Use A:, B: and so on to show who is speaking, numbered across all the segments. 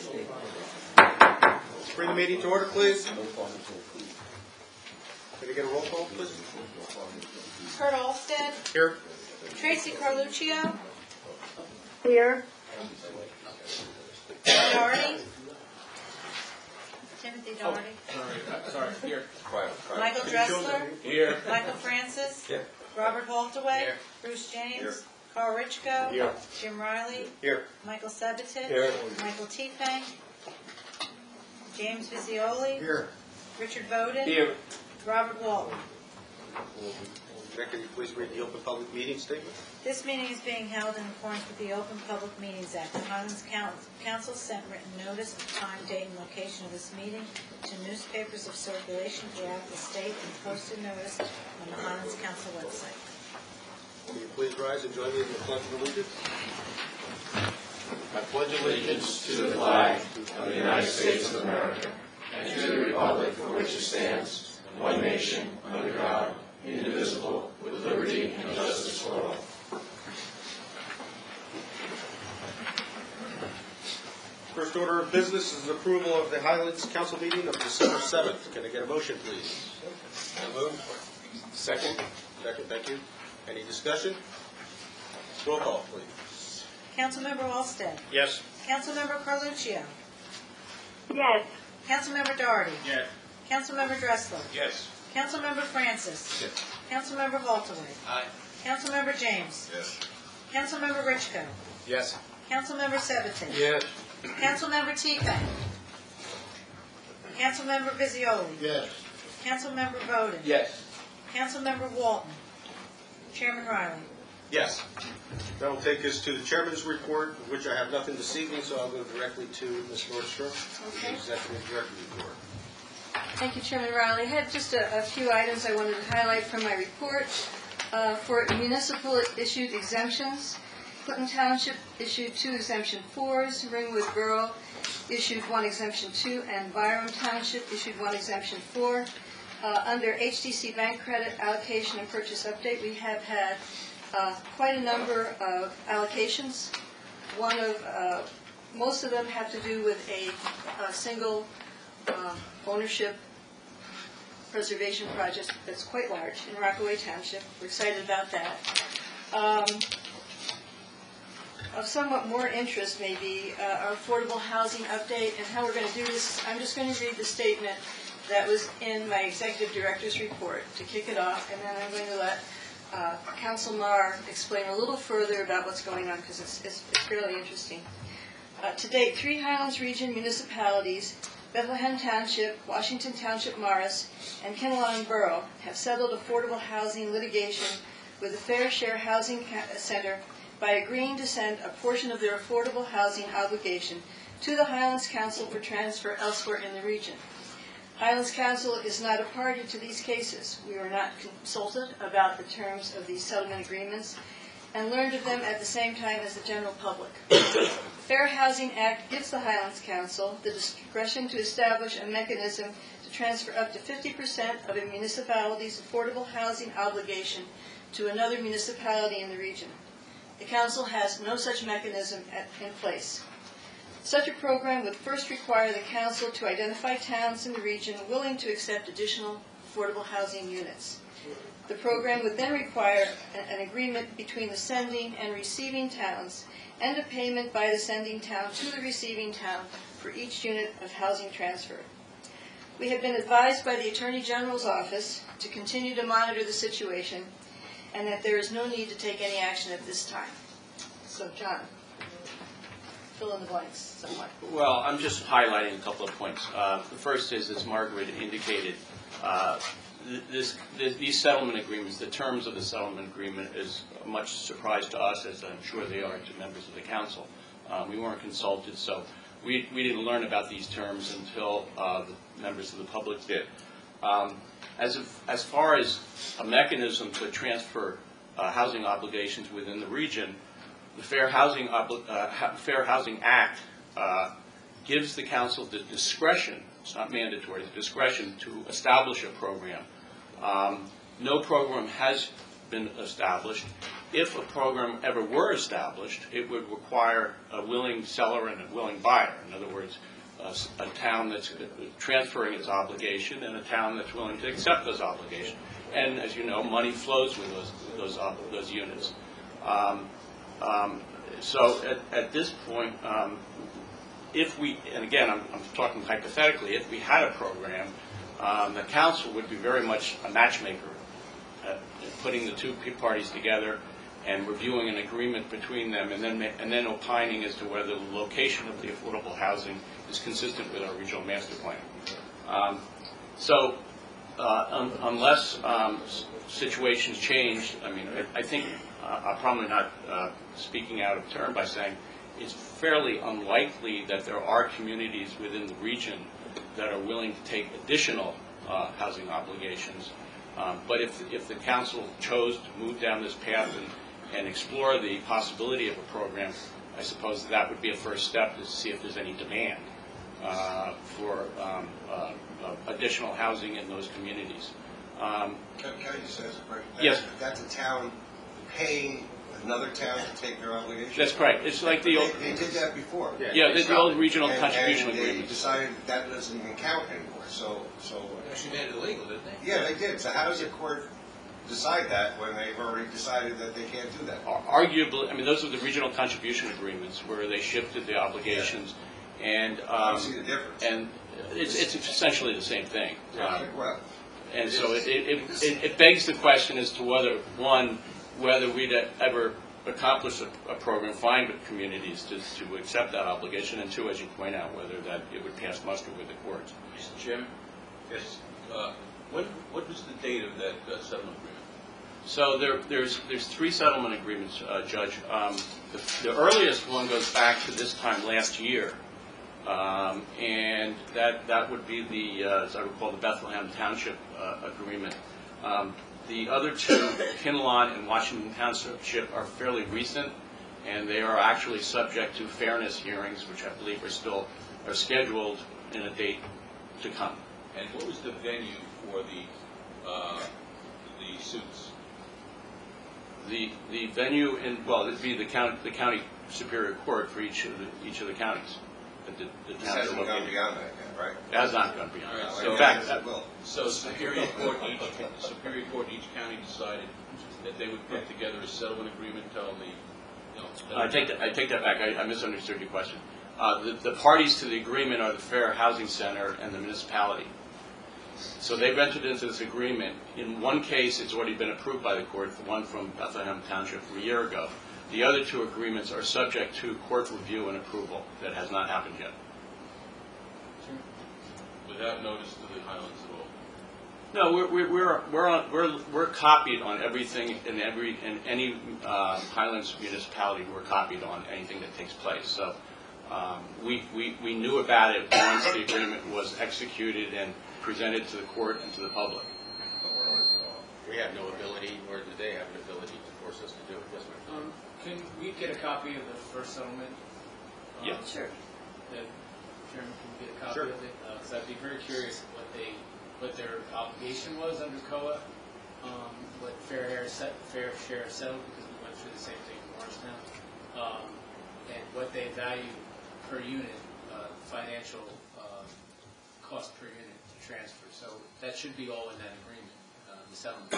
A: Let's bring the meeting to order, please. Can I get a roll call, please?
B: Kurt Alstead.
A: Here.
B: Tracy Carluccio.
C: Here.
B: Doherty. Timothy Doherty.
A: Sorry, here.
B: Michael Dressler.
A: Here.
B: Michael Francis.
A: Here.
B: Robert Haltaway.
A: Here.
B: Bruce James.
A: Here.
B: Carl Richko.
A: Here.
B: Jim Riley.
A: Here.
B: Michael Sabatich.
A: Here.
B: Michael Tepeng. James Visioli.
A: Here.
B: Richard Bowden.
A: Here.
B: Robert Walton.
A: Can you please read the open public meeting statement?
B: This meeting is being held in accordance with the Open Public Meetings Act. The Highlands Council sent written notice of time, date, and location of this meeting to newspapers of circulation throughout the state and posted notice on the Highlands Council website.
A: Will you please rise and join me in the Pledge of Allegiance?
D: I pledge allegiance to the flag of the United States of America and to the republic for which it stands, one nation, under God, indivisible, with liberty and justice for all.
A: First order of business is approval of the Highlands Council meeting of December 7th. Can I get a motion, please? So moved. Second. Second, thank you. Any discussion? Roll call, please.
B: Councilmember Alstead.
A: Yes.
B: Councilmember Carluccio.
C: Yes.
B: Councilmember Doherty.
A: Yes.
B: Councilmember Dressler.
A: Yes.
B: Councilmember Francis.
A: Yes.
B: Councilmember Haltaway.
A: Aye.
B: Councilmember James.
A: Yes.
B: Councilmember Richko.
A: Yes.
B: Councilmember Sabatich.
A: Yes.
B: Councilmember Tepeng. Councilmember Visioli.
A: Yes.
B: Councilmember Bowden.
A: Yes.
B: Councilmember Walton. Chairman Riley.
A: Yes. That will take us to the chairman's report, of which I have nothing this evening, so I'll go directly to Ms. Nordstrom,
B: Okay.
A: the executive director report.
E: Thank you, Chairman Riley. I had just a few items I wanted to highlight from my report. For municipal issued exemptions, Clinton Township issued 2 exemption 4s, Ringwood Borough issued 1 exemption 2, and Byram Township issued 1 exemption 4. Under HDC Bank Credit Allocation and Purchase Update, we have had quite a number of allocations. Most of them have to do with a single ownership preservation project that's quite large in Rockaway Township. We're excited about that. Of somewhat more interest may be our affordable housing update and how we're going to do this. I'm just going to read the statement that was in my executive director's report to kick it off, and then I'm going to let Council Marr explain a little further about what's going on because it's fairly interesting. To date, 3 Highlands Region municipalities, Bethlehem Township, Washington Township Morris, and Kinnelon Borough have settled affordable housing litigation with the Fair Share Housing Center by agreeing to send a portion of their affordable housing obligation to the Highlands Council for transfer elsewhere in the region. Highlands Council is not a party to these cases. We were not consulted about the terms of these settlement agreements and learned of them at the same time as the general public. The Fair Housing Act gives the Highlands Council the discretion to establish a mechanism to transfer up to 50% of a municipality's affordable housing obligation to another municipality in the region. The Council has no such mechanism in place. Such a program would first require the Council to identify towns in the region willing to accept additional affordable housing units. The program would then require an agreement between the sending and receiving towns and a payment by the sending town to the receiving town for each unit of housing transfer. We have been advised by the Attorney General's office to continue to monitor the situation and that there is no need to take any action at this time. So, John, fill in the blanks somewhat.
F: Well, I'm just highlighting a couple of points. The first is, as Margaret indicated, these settlement agreements, the terms of the settlement agreement is a much surprise to us, as I'm sure they are to members of the council. We weren't consulted, so we didn't learn about these terms until the members of the public did. As far as a mechanism to transfer housing obligations within the region, the Fair Housing Act gives the council the discretion, it's not mandatory, the discretion to establish a program. No program has been established, if a program ever were established, it would require a willing seller and a willing buyer. In other words, a town that's transferring its obligation and a town that's willing to accept those obligations. And as you know, money flows with those units. So at this point, if we, and again, I'm talking hypothetically, if we had a program, the council would be very much a matchmaker, putting the two parties together and reviewing an agreement between them, and then opining as to whether the location of the affordable housing is consistent with our regional master plan. Unless situations change, I mean, I think I'm probably not speaking out of turn by saying it's fairly unlikely that there are communities within the region that are willing to take additional housing obligations. But if the council chose to move down this path and explore the possibility of a program, I suppose that would be a first step to see if there's any demand for additional housing in those communities.
G: Can I just ask a question?
F: Yes.
G: That's a town paying another town to take their obligation?
F: That's correct. It's like the old...
G: They did that before.
F: Yeah, the old regional contribution
G: and they
F: agreements.
G: decided that doesn't even count anymore, so...
A: Actually made it illegal, didn't they?
G: Yeah, they did. So how does the court decide that when they've already decided that they can't do that?
F: Arguably, I mean, those are the regional contribution agreements where they shifted the obligations, and
G: I don't see the difference.
F: and it's essentially the same thing.
G: Well,
F: And so it begs the question as to whether we'd ever accomplish a program, find communities to accept that obligation, and two, as you point out, whether that it would pass muster with the courts.
H: Mr. Chairman? Yes. What was the date of that settlement agreement?
F: So there's three settlement agreements, Judge. The earliest one goes back to this time last year, and that would be the, as I recall, the Bethlehem Township agreement. The other two, Kinnelon and Washington Township, are fairly recent, and they are actually subject to fairness hearings, which I believe are scheduled in a date to come.
H: And what was the venue for the suits?
F: The venue it'd be the county superior court for each of the counties. The
G: this
F: towns
G: hasn't
F: are
G: gone
F: located.
G: beyond that yet, right?
F: It has not gone beyond.
H: All right,
F: So
H: so
F: in fact,
H: So Superior Court in each county decided that they would put together a settlement agreement telling
F: I take that back. I misunderstood your question. The parties to the agreement are the Fair Housing Center and the municipality. So they've entered into this agreement. In one case, it's already been approved by the court, the one from Bethlehem Township a year ago. The other two agreements are subject to court review and approval. That has not happened yet.
H: without notice to the Highlands at all.
F: No, we're copied on everything in any Highlands municipality. We're copied on anything that takes place. So we knew about it once the agreement was executed and presented to the court and to the public.
A: We have no ability, nor do they have an ability to force us to do it. Yes, ma'am.
I: Can we get a copy of the first settlement?
F: Yeah.
B: Sure.
I: The chairman can get a copy
A: Sure.
I: of it? Because I'd be very curious what their obligation was under COA, what Fair Share settled, because we went through the same thing in Morristown, and what they value per unit, financial cost per unit to transfer. So that should be all in that agreement, the settlement.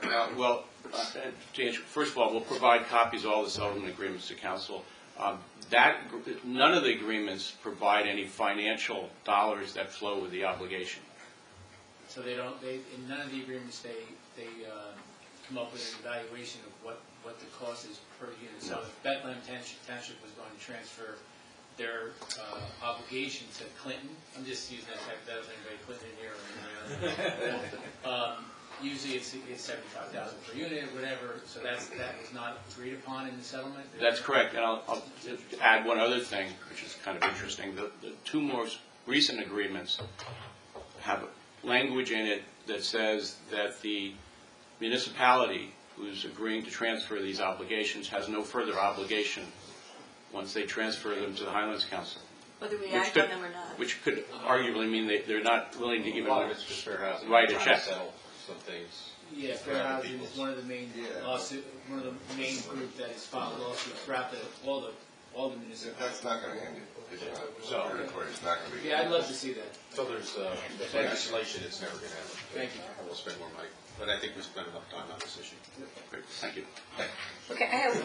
F: To answer, first of all, we'll provide copies of all the settlement agreements to council. None of the agreements provide any financial dollars that flow with the obligation.
I: So they don't. In none of the agreements they come up with an evaluation of what the cost is per unit. So if Bethlehem Township was going to transfer their obligation to Clinton, I'm just using that hypothetical, anybody Clinton in here or anything. Usually it's $75,000 per unit, whatever. So that was not agreed upon in the settlement.
F: That's correct. And I'll add one other thing, which is kind of interesting. The two most recent agreements have language in it that says that the municipality who's agreeing to transfer these obligations has no further obligation once they transfer them to the Highlands Council.
E: Whether we act on them or not.
F: Which could arguably mean they're not willing to even
A: A lot of it's just fair housing.
F: write a
A: Trying
F: check.
A: to settle some things.
I: Yeah, Fair Housing is one of the main lawsuit, one of the main group that has filed lawsuits throughout all the municipalities.
G: That's not going to end it. Superior Court is not going to be.
I: Yeah, I'd love to see that.
A: So there's legislation, it's never going to happen.
I: Thank you.
A: We'll spend more money, but I think we spent enough time on this issue.
F: Great, thank you.
E: Okay, I have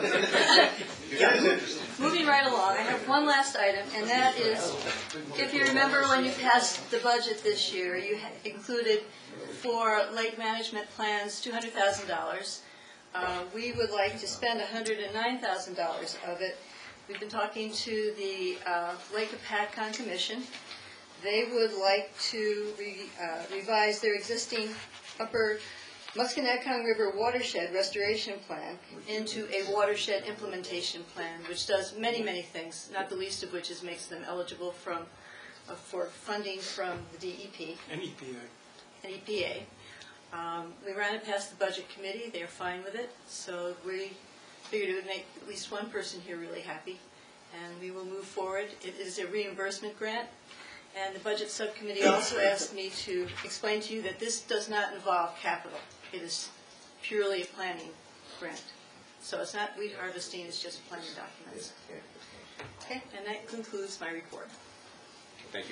E: one, moving right along, I have one last item, and that is, if you remember when you passed the budget this year, you included for lake management plans $200,000. We would like to spend $109,000 of it. We've been talking to the Lake Apatcon Commission. They would like to revise their existing upper Musconetcong River watershed restoration plan into a watershed implementation plan, which does many, many things, not the least of which is makes them eligible for funding from the DEP.
J: And EPA.
E: And EPA. We ran it past the budget committee. They're fine with it. So we figured it would make at least one person here really happy. And we will move forward. It is a reimbursement grant. And the budget subcommittee also asked me to explain to you that this does not involve capital. It is purely a planning grant. So it's not weed harvesting, it's just planning documents. Okay, and that concludes my report.
A: Thank you.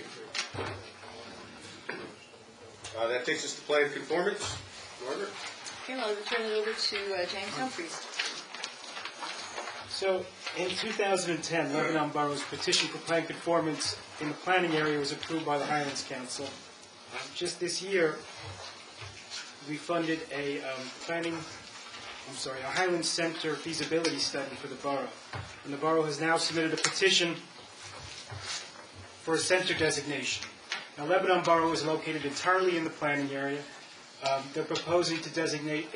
A: That takes us to plan conformance. Margaret?
E: Okay, I'll turn it over to James Humphreys.
J: So, in 2010, Lebanon Borough's petition for plan conformance in the planning area was approved by the Highlands Council. Just this year, we funded a Highlands Center feasibility study for the borough. And the borough has now submitted a petition for a center designation. Now, Lebanon Borough is located entirely in the planning area. They're proposing to designate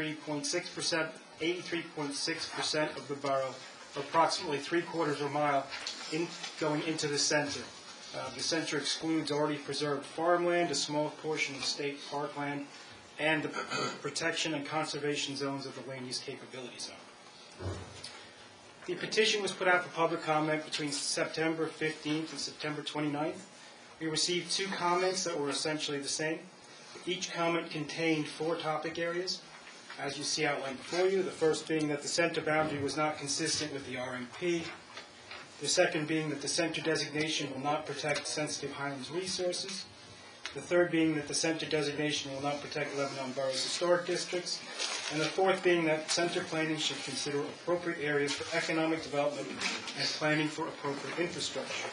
J: 83.6% of the borough, approximately 3/4 of a mile, going into the center. The center excludes already preserved farmland, a small portion of state parkland, and the protection and conservation zones of the land use capability zone. The petition was put out for public comment between September 15th and September 29th. We received 2 comments that were essentially the same. Each comment contained 4 topic areas, as you see outlined before you. The first being that the center boundary was not consistent with the RMP. The second being that the center designation will not protect sensitive Highlands resources. The third being that the center designation will not protect Lebanon Borough's historic districts. And the fourth being that center planning should consider appropriate areas for economic development and planning for appropriate infrastructure.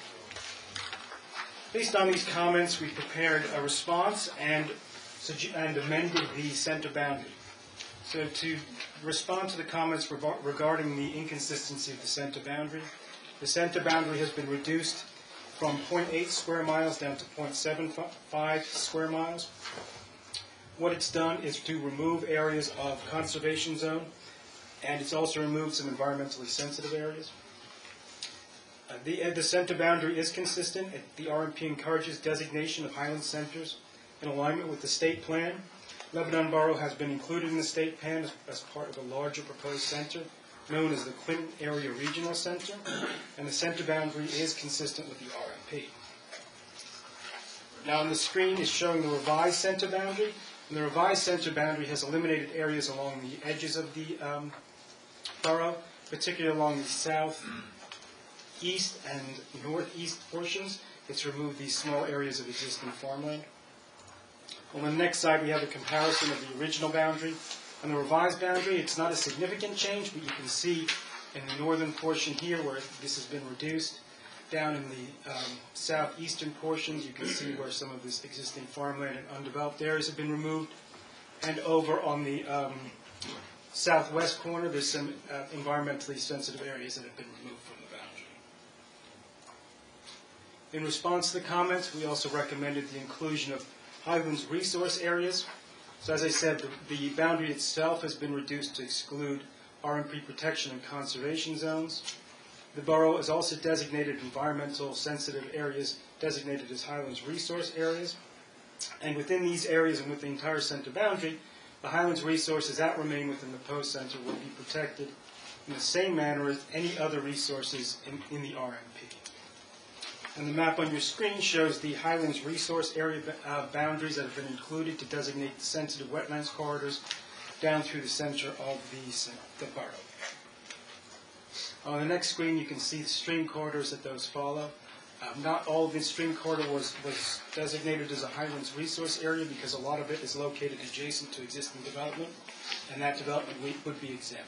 J: Based on these comments, we prepared a response and amended the center boundary. So to respond to the comments regarding the inconsistency of the center boundary, the center boundary has been reduced from 0.8 square miles down to 0.75 square miles. What it's done is to remove areas of conservation zone, and it's also removed some environmentally sensitive areas. The center boundary is consistent. The RMP encourages designation of Highland centers in alignment with the state plan. Lebanon Borough has been included in the state plan as part of a larger proposed center known as the Clinton Area Regional Center, and the center boundary is consistent with the RMP. Now on the screen is showing the revised center boundary, and the revised center boundary has eliminated areas along the edges of the borough, particularly along the south, east, and northeast portions. It's removed these small areas of existing farmland. On the next slide, we have a comparison of the original boundary and the revised boundary. It's not a significant change, but you can see in the northern portion here where this has been reduced. Down in the southeastern portions, you can see where some of this existing farmland and undeveloped areas have been removed. And over on the southwest corner, there's some environmentally sensitive areas that have been removed from the boundary. In response to the comments, we also recommended the inclusion of Highlands resource areas. So as I said, the boundary itself has been reduced to exclude RMP protection and conservation zones. The borough has also designated environmental sensitive areas designated as Highlands resource areas. And within these areas and with the entire center boundary, the Highlands resources that remain within the post center will be protected in the same manner as any other resources in the RMP. And the map on your screen shows the Highlands Resource Area boundaries that have been included to designate the sensitive wetlands corridors down through the center of the borough. On the next screen, you can see the stream corridors that those follow. Not all of the stream corridor was designated as a Highlands Resource Area because a lot of it is located adjacent to existing development, and that development would be exempt.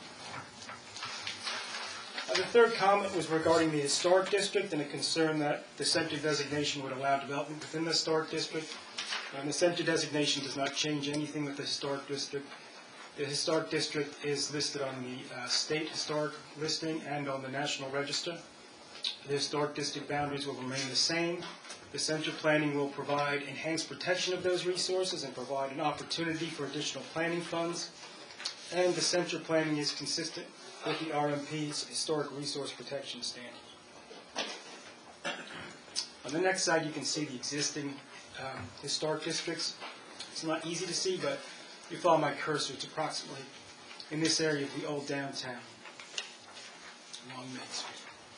J: The third comment was regarding the historic district and a concern that the center designation would allow development within the historic district. The center designation does not change anything with the historic district. The historic district is listed on the state historic listing and on the National Register. The historic district boundaries will remain the same. The center planning will provide enhanced protection of those resources and provide an opportunity for additional planning funds. And the center planning is consistent with the RMP's Historic Resource Protection Standard. On the next slide, you can see the existing historic districts. It's not easy to see, but if you follow my cursor, it's approximately in this area of the old downtown along Main Street.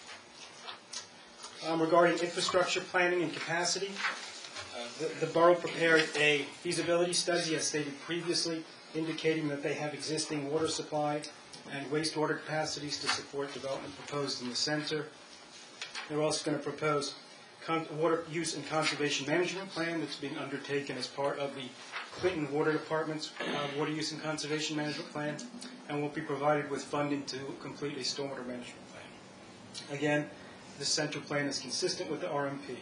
J: Regarding infrastructure planning and capacity, the borough prepared a feasibility study, as stated previously, indicating that they have existing water supply and wastewater capacities to support development proposed in the center. They're also going to propose water use and conservation management plan that's being undertaken as part of the Clinton Water Department's water use and conservation management plan, and will be provided with funding to complete a stormwater management plan. Again, the center plan is consistent with the RMP.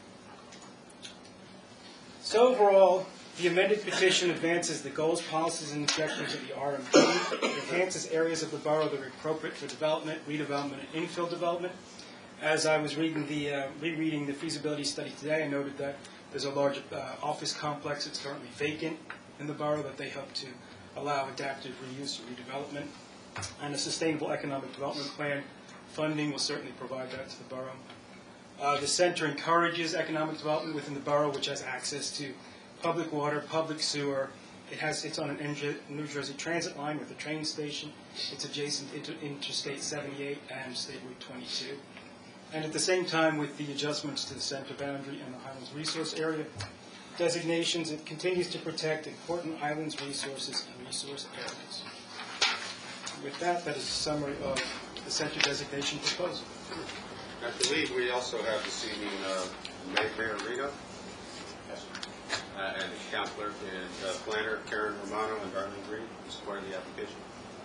J: So overall, the amended petition advances the goals, policies, and objectives of the RMP. It enhances areas of the borough that are appropriate for development, redevelopment, and infill development. As I was rereading the feasibility study today, I noted that there's a large office complex that's currently vacant in the borough that they hope to allow adaptive reuse or redevelopment. And a sustainable economic development plan funding will certainly provide that to the borough. The center encourages economic development within the borough, which has access to public water, public sewer. It's on an New Jersey Transit line with a train station. It's adjacent to Interstate 78 and State Route 22. And at the same time, with the adjustments to the center boundary and the Highlands Resource Area designations, it continues to protect important islands, resources, and resource areas. With that, that is a summary of the center designation proposal.
A: I believe we also have this evening Mayor Rito, and the Councilor and Planner Karen Romano and Darlene Green as part of the application.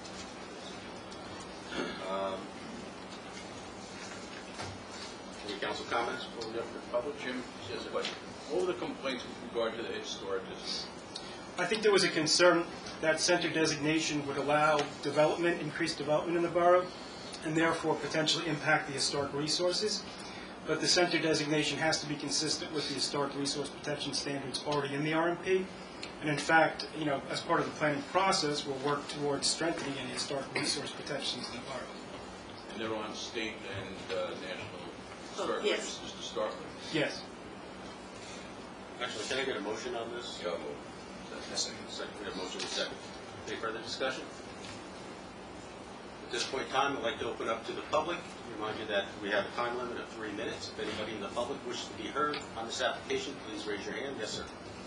A: Any council comments before we go to the public?
H: Jim, just a question. What were the complaints with regard to the historic district?
J: I think there was a concern that center designation would allow development, increased development in the borough, and therefore potentially impact the historic resources. But the center designation has to be consistent with the historic resource protection standards already in the RMP. And in fact, as part of the planning process, we'll work towards strengthening any historic resource protections in the borough.
H: And they're on state and national historic
E: yes.
H: registers to start with?
J: Yes.
A: Actually, can I get a motion on this?
H: Yeah.
A: Second. We have a motion and a second. Any further discussion? At this point in time, I'd like to open up to the public. Remind you that we have a time limit of 3 minutes. If anybody in the public wishes to be heard on this application, please raise your hand. Yes, sir.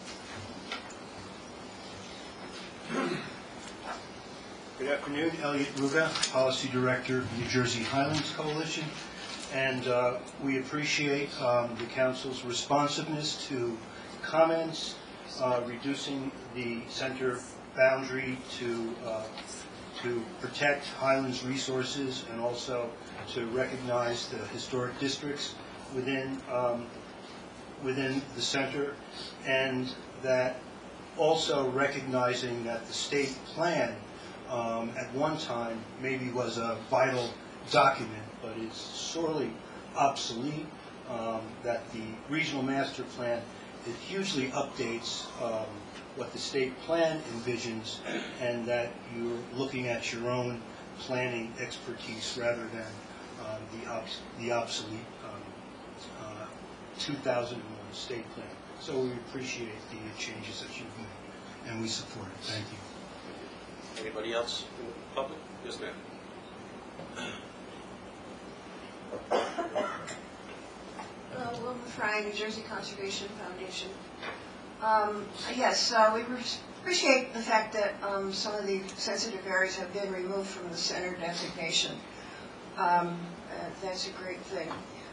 K: Good afternoon, Elliot Ruga, Policy Director, New Jersey Highlands Coalition, and we appreciate the Council's responsiveness to comments, reducing the center boundary to protect Highlands resources and also to recognize the historic districts within the center, and that also recognizing that the state plan at one time maybe was a vital document, but is sorely obsolete, that the regional master plan, it hugely updates what the state plan envisions, and that you're looking at your own planning expertise rather than the obsolete 2001 state plan. So we appreciate the changes that you've made, and we support it. Thank you.
A: Anybody else in the public? Yes, ma'am.
L: Fry, New Jersey Conservation Foundation. Yes, we appreciate the fact that some of the sensitive areas have been removed from the center designation. That's a great thing.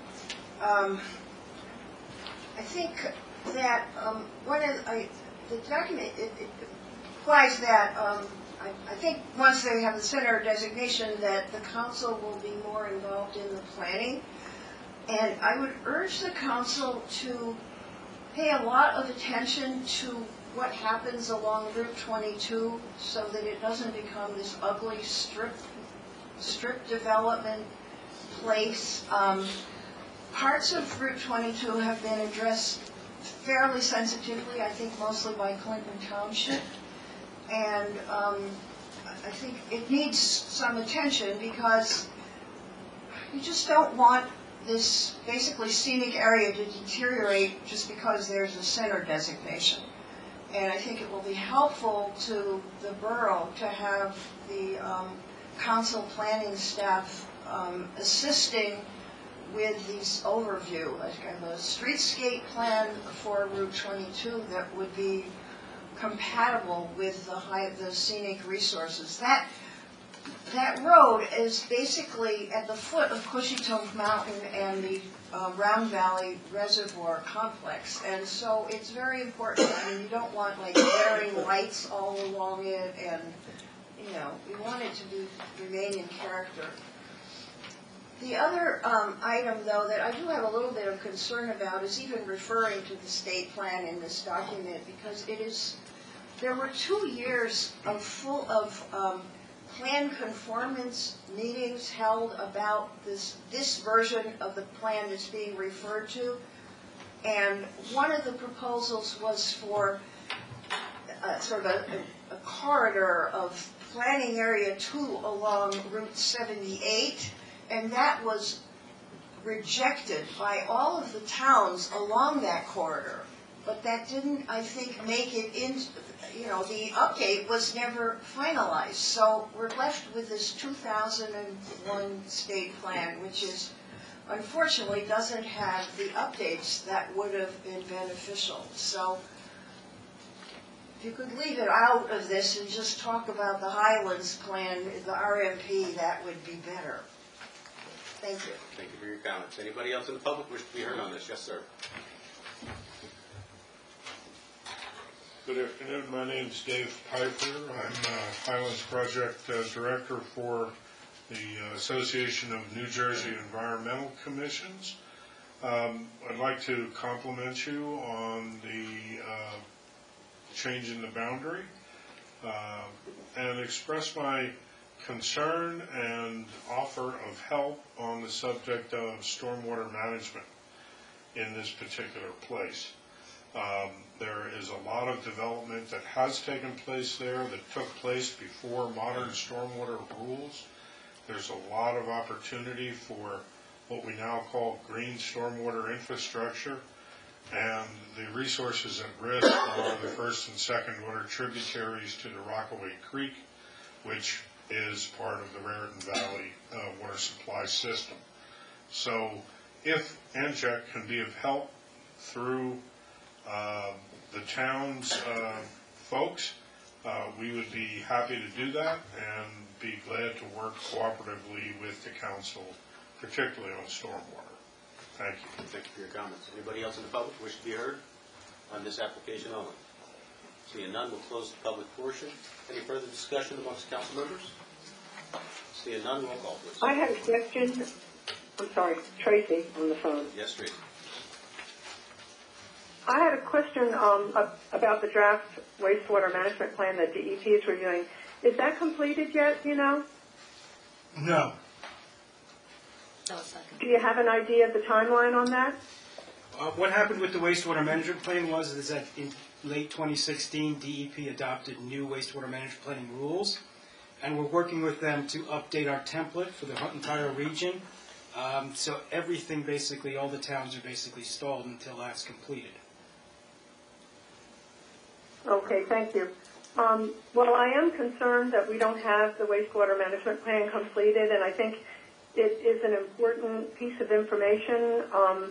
L: I think that the document it implies that I think once they have the center designation that the council will be more involved in the planning. And I would urge the council to pay a lot of attention to what happens along Route 22 so that it doesn't become this ugly strip development place. Parts of Route 22 have been addressed fairly sensitively, I think mostly by Clinton Township. And I think it needs some attention because you just don't want this basically scenic area to deteriorate just because there's a center designation. And I think it will be helpful to the borough to have the council planning staff assisting with these overview, like a streetscape plan for Route 22 that would be compatible with the scenic resources. That road is basically at the foot of Cushytove Mountain and the Round Valley Reservoir complex, and so it's very important. I mean, you don't want like glaring lights all along it, and you want it to remain in character. The other item, though, that I do have a little bit of concern about is even referring to the state plan in this document, because there were 2 years of plan conformance meetings held about this version of the plan that's being referred to, and one of the proposals was for sort of a corridor of planning area 2 along Route 78, and that was rejected by all of the towns along that corridor. But that didn't, I think, make it into, the update was never finalized. So we're left with this 2001 state plan, which unfortunately doesn't have the updates that would have been beneficial. So if you could leave it out of this and just talk about the Highlands plan, the RMP, that would be better. Thank you.
A: Thank you for your comments. Anybody else in the public wish to be heard on this? Yes, sir.
M: Good afternoon. My name is Dave Piper. I'm Highlands Project Director for the Association of New Jersey Environmental Commissions. I'd like to compliment you on the change in the boundary and express my concern and offer of help on the subject of stormwater management in this particular place. There is a lot of development that has taken place there that took place before modern stormwater rules. There's a lot of opportunity for what we now call green stormwater infrastructure, and the resources at risk are the first and second water tributaries to the Rockaway Creek, which is part of the Raritan Valley water supply system. So if NJEC can be of help through the town's folks, we would be happy to do that and be glad to work cooperatively with the council, particularly on stormwater. Thank you.
A: Thank you for your comments. Anybody else in the public wish to be heard on this application only? Seeing none, we'll close the public portion. Any further discussion amongst council members? Seeing none, roll call, please.
C: I have a question. I'm sorry, Tracy on the phone.
A: Yes, Tracy.
C: I had a question about the draft wastewater management plan that DEP is reviewing. Is that completed yet, do you know?
K: No.
C: Do you have an idea of the timeline on that?
J: What happened with the wastewater management plan is that in late 2016, DEP adopted new wastewater management planning rules, and we're working with them to update our template for the entire region. So everything, basically, all the towns are basically stalled until that's completed.
C: Okay, thank you. Well, I am concerned that we don't have the wastewater management plan completed, and I think it is an important piece of information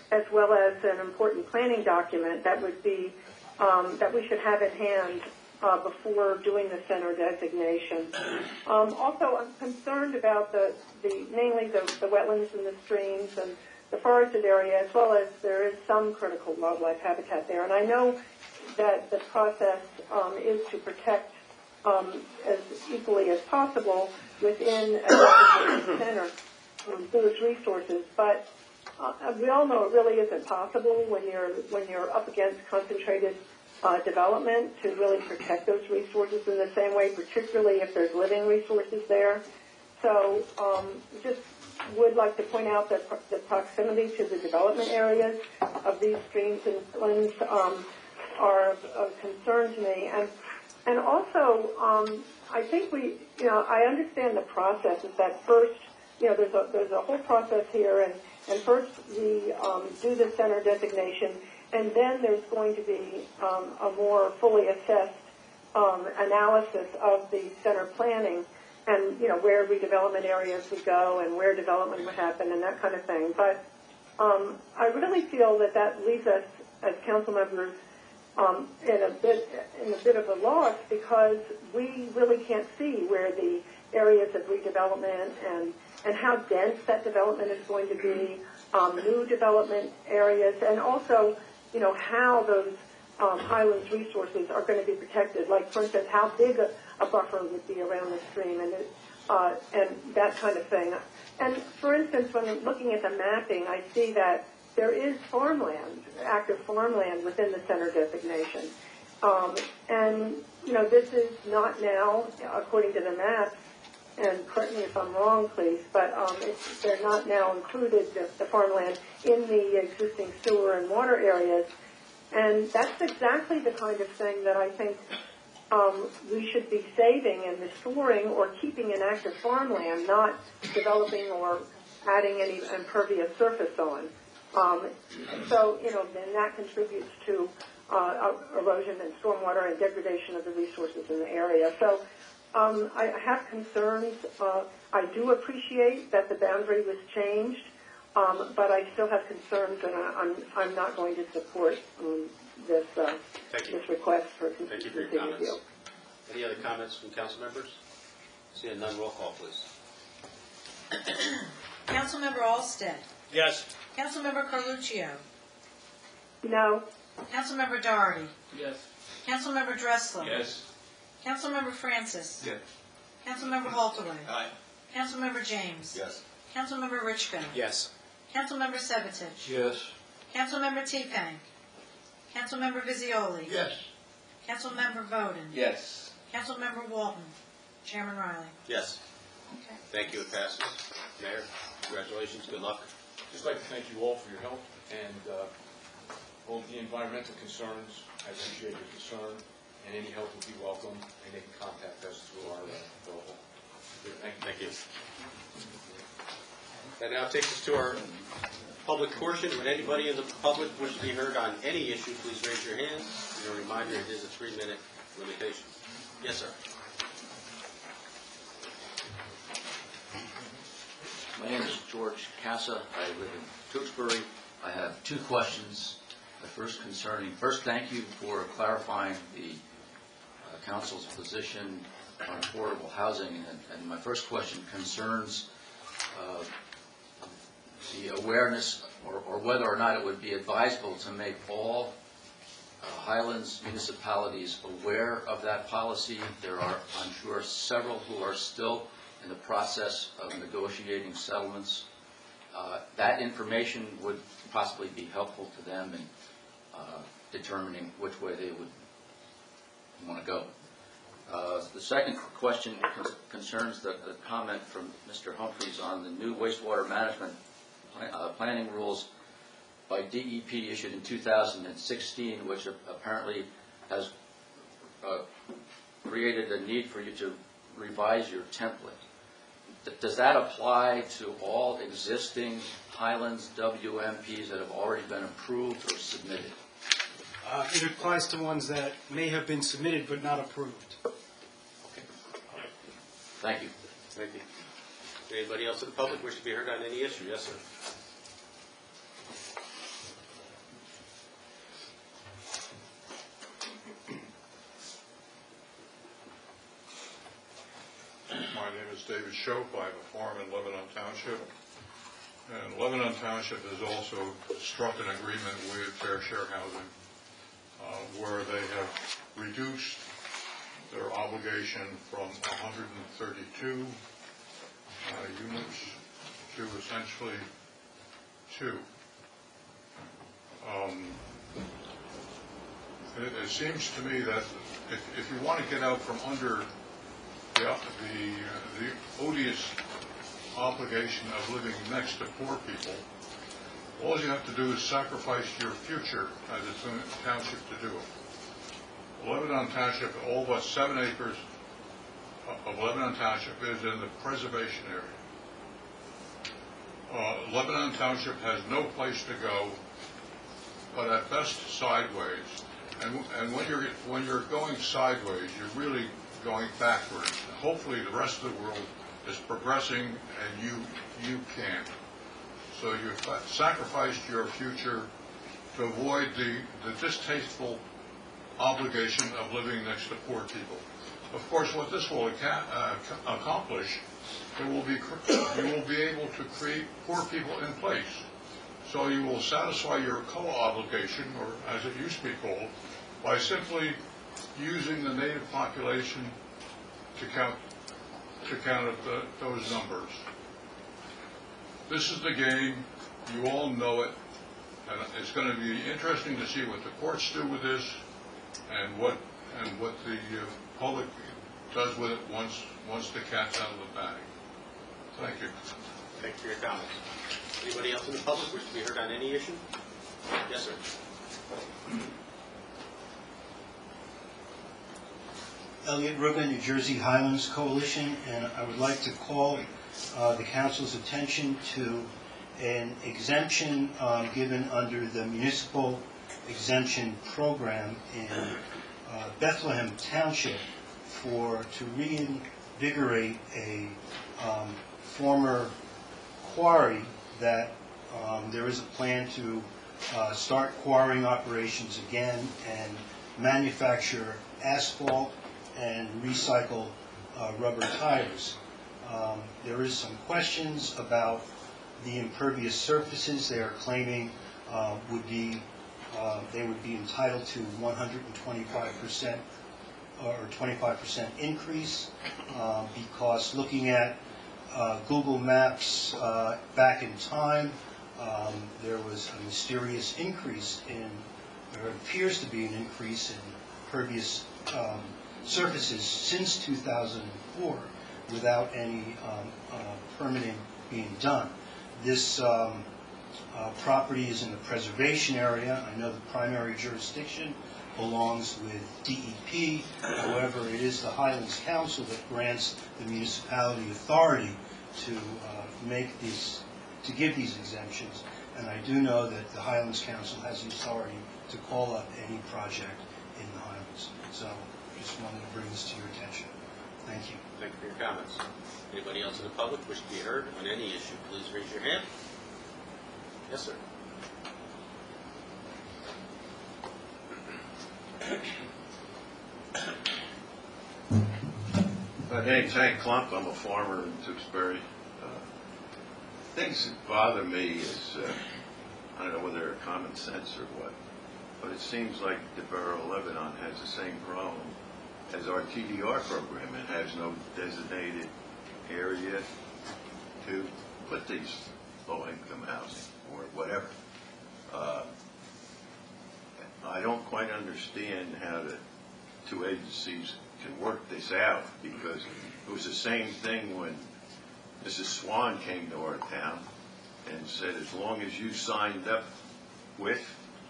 C: as well as an important planning document that would be that we should have in hand before doing the center designation. Also, I'm concerned about mainly the wetlands and the streams and the forested area, as well as there is some critical wildlife habitat there. And I know that the process is to protect as equally as possible within a designated center those resources. But we all know it really isn't possible when you're up against concentrated development to really protect those resources in the same way, particularly if there's living resources there. So just would like to point out that the proximity to the development areas of these streams and wetlands are of concern to me. And also, I think I understand the process is that first, there's a whole process here, and first we do the center designation, and then there's going to be a more fully assessed analysis of the center planning and, where redevelopment areas would go and where development would happen and that kind of thing. But I really feel that leaves us as council members in a bit of a loss, because we really can't see where the areas of redevelopment and how dense that development is going to be, new development areas, and also, how those highlands resources are going to be protected. Like, for instance, how big a buffer would be around the stream and that kind of thing. And for instance, when I'm looking at the mapping, I see that there is farmland, active farmland within the center designation. And, this is not now, according to the maps, and correct me if I'm wrong, please, but they're not now included, the farmland, in the existing sewer and water areas. And that's exactly the kind of thing that I think we should be saving and restoring or keeping in active farmland, not developing or adding any impervious surface on. So, then that contributes to erosion and stormwater and degradation of the resources in the area. So I have concerns. I do appreciate that the boundary was changed, but I still have concerns, and I'm not going to support this request for
A: Thank you for your comments. Any other comments from council members? Seeing none, roll call, please.
B: Councilmember Alstead.
A: Yes.
B: Councilmember Carluccio.
C: No.
B: Councilmember Doherty.
I: Yes.
B: Councilmember Dressler.
H: Yes.
B: Councilmember Francis.
H: Yes.
B: Councilmember Holtaway.
H: Aye.
B: Councilmember James.
G: Yes.
B: Councilmember Richko.
A: Yes.
B: Councilmember Sevatich.
H: Yes.
B: Councilmember Tepank. Councilmember Visioli.
H: Yes.
B: Councilmember Bowden.
H: Yes.
B: Councilmember Walton. Chairman Riley.
A: Yes.
B: Okay.
A: Thank you. It passes. Mayor, congratulations. Good luck.
N: Just like to thank you all for your help and all of the environmental concerns. I appreciate your concern, and any help would be welcome, and they can contact us through our available.
A: Thank you. That now takes us to our public portion. Would anybody in the public wish to be heard on any issue, please raise your hand. As a reminder, it is a 3-minute limitation. Yes, sir.
O: My name is George Casa. I live in Tewksbury. I have 2 questions. The first thank you for clarifying the council's position on affordable housing. And my first question concerns the awareness or whether or not it would be advisable to make all Highlands municipalities aware of that policy. There are, I'm sure, several who are still in the process of negotiating settlements. That information would possibly be helpful to them in determining which way they would want to go. The second question concerns the comment from Mr. Humphreys on the new wastewater management planning rules by DEP issued in 2016, which apparently has created a need for you to revise your template. Does that apply to all existing Highlands WMPs that have already been approved or submitted?
J: It applies to ones that may have been submitted but not approved.
O: Okay. Thank you.
A: Thank you. Anybody else in the public wish to be heard on any issue? Yes, sir.
M: My name is David Shope. I have a farm in Lebanon Township. And Lebanon Township has also struck an agreement with Fair Share Housing where they have reduced their obligation from 132 units to essentially 2. It seems to me that if you want to get out from under the odious obligation of living next to poor people, all you have to do is sacrifice your future as a township to do it. Lebanon Township, all but 7 acres of Lebanon Township is in the preservation area. Lebanon Township has no place to go, but at best sideways. And when you're going sideways, you're really going backwards. Hopefully the rest of the world is progressing and you can't. So you've sacrificed your future to avoid the distasteful obligation of living next to poor people. Of course, what this will accomplish, you will be able to create poor people in place. So you will satisfy your co-obligation, or as it used to be called, by simply using the native population to count those numbers. This is the game. You all know it, and it's going to be interesting to see what the courts do with this, and what the public does with it once the cat's out of the bag. Thank you.
A: Thank you for your comments. Anybody else in the public wish to be heard on any issue? Yes, sir.
K: Elliot Rubin, New Jersey Highlands Coalition, and I would like to call the council's attention to an exemption given under the municipal exemption program in Bethlehem Township to reinvigorate a former quarry that there is a plan to start quarrying operations again and manufacture asphalt and recycle rubber tires. There is some questions about the impervious surfaces. They are claiming they would be entitled to 125% or 25% increase because looking at Google Maps back in time, there was a mysterious increase there appears to be an increase in impervious surfaces since 2004 without any permitting being done. This property is in the preservation area. I know the primary jurisdiction belongs with DEP. However, it is the Highlands Council that grants the municipality authority to give these exemptions. And I do know that the Highlands Council has the authority to call up any project in the Highlands. So just wanted to bring this to your attention. Thank you.
A: Thank you for your comments. Anybody else in the public wish to be heard on any issue, please raise your hand. Yes, sir.
P: My name's Hank Klump. I'm a farmer in Tewksbury. Things that bother me is, I don't know whether they're common sense or what, but it seems like the borough of Lebanon has the same problem as our TDR program. It has no designated area to put these low-income housing or whatever. I don't quite understand how the two agencies can work this out, because it was the same thing when Mrs. Swan came to our town and said, as long as you signed up with,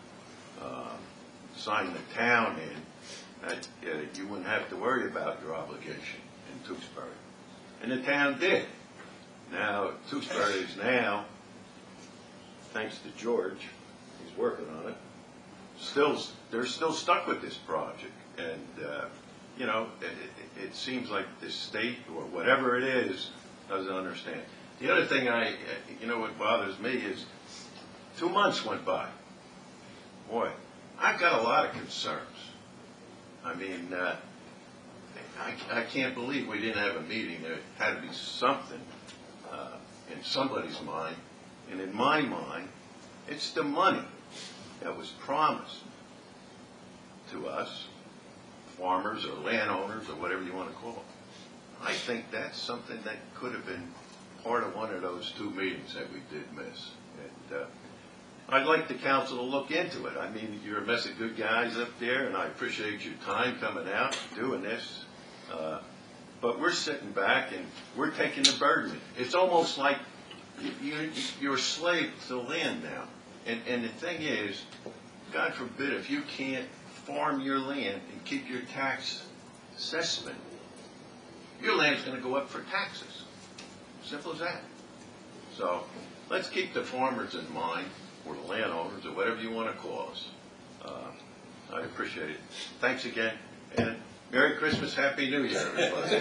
P: signed the town in, you wouldn't have to worry about your obligation in Tewksbury. And the town did. Now, Tewksbury is now, thanks to George, he's working on it, they're still stuck with this project. And, you know, it seems like the state or whatever it is doesn't understand. The other thing you know what bothers me is 2 months went by. Boy, I've got a lot of concerns. I mean, I can't believe we didn't have a meeting. There had to be something in somebody's mind, and in my mind, it's the money that was promised to us, farmers or landowners or whatever you want to call it. I think that's something that could have been part of one of those 2 meetings that we did miss. And I'd like the council to look into it. I mean, you're a mess of good guys up there, and I appreciate your time coming out and doing this. But we're sitting back and we're taking the burden. It's almost like you're a slave to the land now. And the thing is, God forbid, if you can't farm your land and keep your tax assessment, your land's going to go up for taxes. Simple as that. So let's keep the farmers in mind, or the landowners, or whatever you want to call us. I appreciate it. Thanks again, and Merry Christmas, Happy New Year, everybody.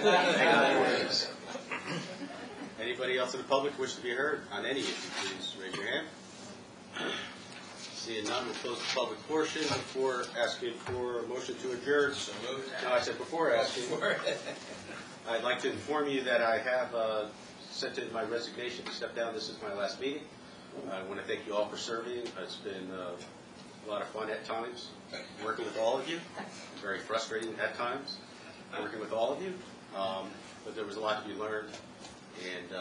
A: Anybody else in the public wish to be heard on any issue, please raise your hand. Seeing none, we'll close the public portion before asking for a motion to adjourn. So moved. No, I said before asking. I'd like to inform you that I have sent in my resignation to step down. This is my last meeting. I want to thank you all for serving. It's been a lot of fun at times working with all of you. Very frustrating at times working with all of you. But there was a lot to be learned. And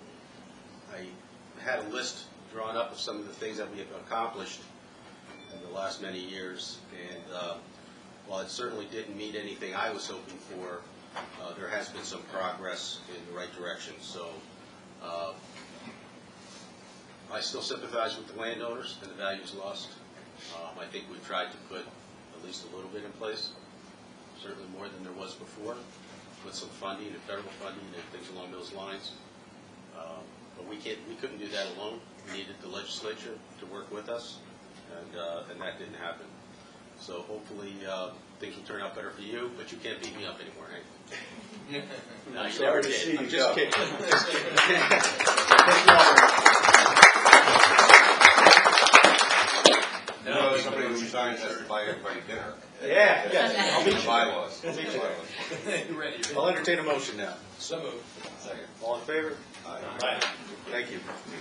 A: I had a list drawn up of some of the things that we have accomplished in the last many years. And while it certainly didn't meet anything I was hoping for, there has been some progress in the right direction. So I still sympathize with the landowners and the values lost. I think we've tried to put at least a little bit in place, certainly more than there was before, with some funding and federal funding and things along those lines. But we couldn't do that alone. We needed the legislature to work with us, and that didn't happen. So hopefully things will turn out better for you, but you can't beat me up anymore, Hank. No, you never did. I'm just kidding. Just kidding. Thank you all.
G: No, somebody who resigns has to buy everybody dinner.
A: Yeah.
G: I'll meet you. Bylaws.
A: I'll entertain a motion now.
G: So moved. Second.
A: All in favor?
G: Aye.
A: Thank you.